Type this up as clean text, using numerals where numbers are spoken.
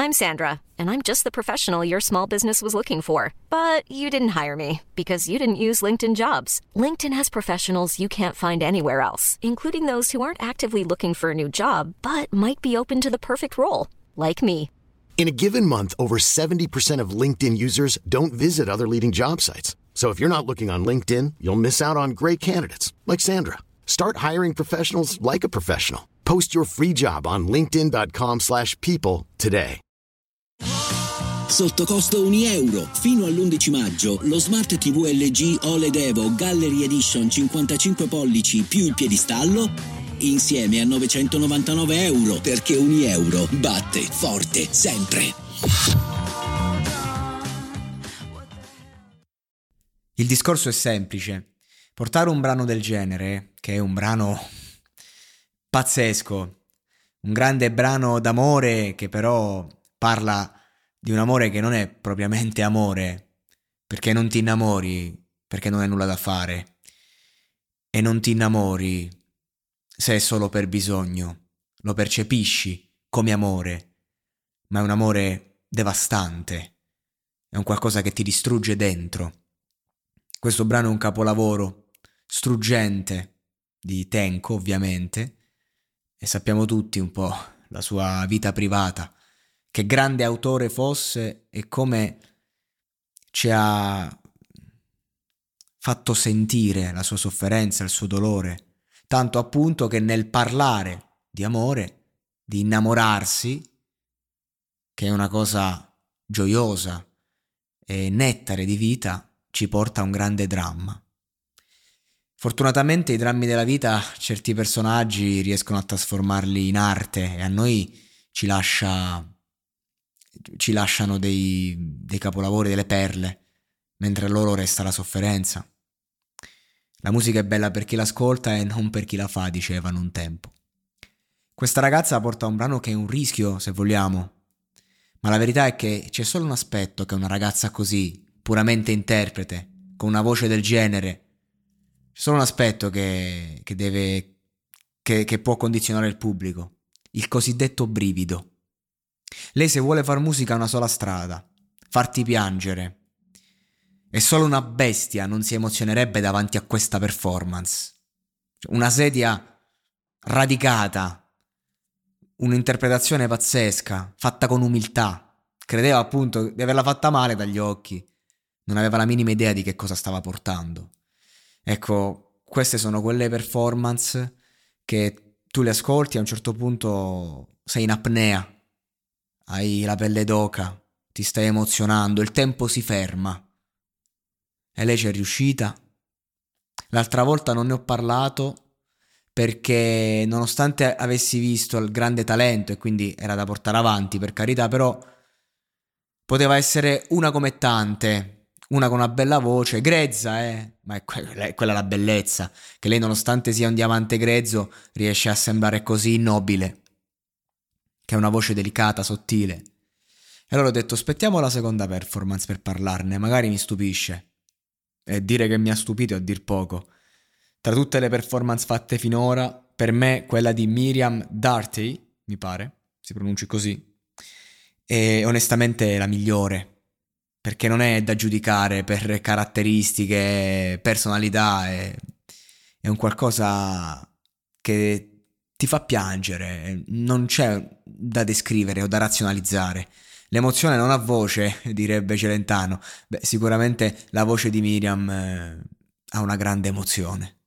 I'm Sandra, and I'm just the professional your small business was looking for. But you didn't hire me because you didn't use LinkedIn Jobs. LinkedIn has professionals you can't find anywhere else, including those who aren't actively looking for a new job, but might be open to the perfect role, like me. In a given month, over 70% of LinkedIn users don't visit other leading job sites. So if you're not looking on LinkedIn, you'll miss out on great candidates like Sandra. Start hiring professionals like a professional. Post your free job on linkedin.com/people today. Sotto costo €1. Fino all'11 maggio lo Smart TV LG OLED Evo Gallery Edition 55 pollici più il piedistallo insieme a €999, perché €1 batte forte sempre. Il discorso è semplice. Portare un brano del genere, che è un brano pazzesco, un grande brano d'amore che però parla di un amore che non è propriamente amore, perché non ti innamori perché non hai nulla da fare, e non ti innamori se è solo per bisogno, lo percepisci come amore, ma è un amore devastante, è un qualcosa che ti distrugge dentro. Questo brano è un capolavoro struggente di Tenco, ovviamente, e sappiamo tutti un po' la sua vita privata, che grande autore fosse e come ci ha fatto sentire la sua sofferenza, il suo dolore, tanto appunto che nel parlare di amore, di innamorarsi, che è una cosa gioiosa e nettare di vita, ci porta a un grande dramma. Fortunatamente i drammi della vita certi personaggi riescono a trasformarli in arte e a noi ci lasciano dei capolavori, delle perle, mentre a loro resta la sofferenza. La musica è bella per chi l'ascolta e non per chi la fa, dicevano un tempo. Questa ragazza porta un brano che è un rischio, se vogliamo, ma la verità è che c'è solo un aspetto che una ragazza così, puramente interprete, con una voce del genere, c'è solo un aspetto che può condizionare il pubblico, il cosiddetto brivido. Lei, se vuole far musica, ha una sola strada: farti piangere. E solo una bestia non si emozionerebbe davanti a questa performance. Una sedia radicata, un'interpretazione pazzesca, fatta con umiltà. Credeva appunto di averla fatta male dagli occhi, non aveva la minima idea di che cosa stava portando. Ecco, queste sono quelle performance che tu le ascolti e a un certo punto sei in apnea, hai la pelle d'oca, ti stai emozionando, il tempo si ferma. E lei ci è riuscita. L'altra volta non ne ho parlato perché, nonostante avessi visto il grande talento e quindi era da portare avanti, per carità, però poteva essere una come tante, una con una bella voce, grezza, ma è quella la bellezza, che lei, nonostante sia un diamante grezzo, riesce a sembrare così nobile, che ha una voce delicata, sottile. E allora ho detto: aspettiamo la seconda performance per parlarne, magari mi stupisce. E dire che mi ha stupito è a dir poco. Tra tutte le performance fatte finora, per me quella di Miriam Darty, mi pare si pronunci così, è onestamente la migliore, perché non è da giudicare per caratteristiche, personalità, è un qualcosa che ti fa piangere, non c'è da descrivere o da razionalizzare. L'emozione non ha voce, direbbe Celentano. Beh, sicuramente la voce di Miriam ha una grande emozione.